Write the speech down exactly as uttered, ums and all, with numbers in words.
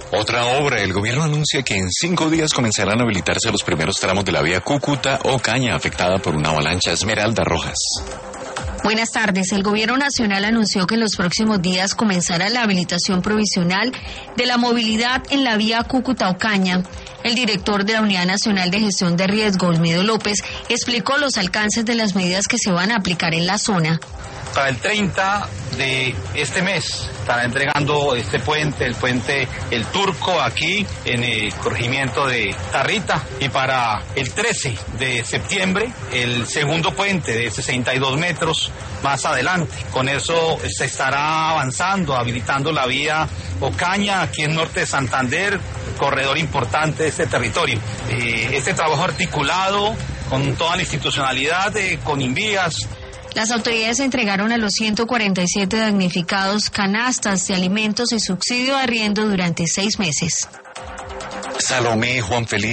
Otra obra, el gobierno anuncia que en cinco días comenzarán a habilitarse los primeros tramos de la vía Cúcuta-Ocaña, afectada por una avalancha. Esmeralda Rojas. Buenas tardes. El Gobierno Nacional anunció que en los próximos días comenzará la habilitación provisional de la movilidad en la vía Cúcuta-Ocaña. El director de la Unidad Nacional de Gestión de Riesgo, Olmedo López, explicó los alcances de las medidas que se van a aplicar en la zona. Para el treinta de este mes estará entregando este puente, el puente El Turco, aquí en el corregimiento de Tarrita, y para el trece de septiembre el segundo puente de sesenta y dos metros más adelante. Con eso se estará avanzando, habilitando la vía Ocaña aquí en norte de Santander, corredor importante de este territorio. Eh, este trabajo articulado con toda la institucionalidad, eh, con Invías. Las autoridades entregaron a los ciento cuarenta y siete damnificados canastas de alimentos y subsidio de arriendo durante seis meses. Salomé Juan Felipe.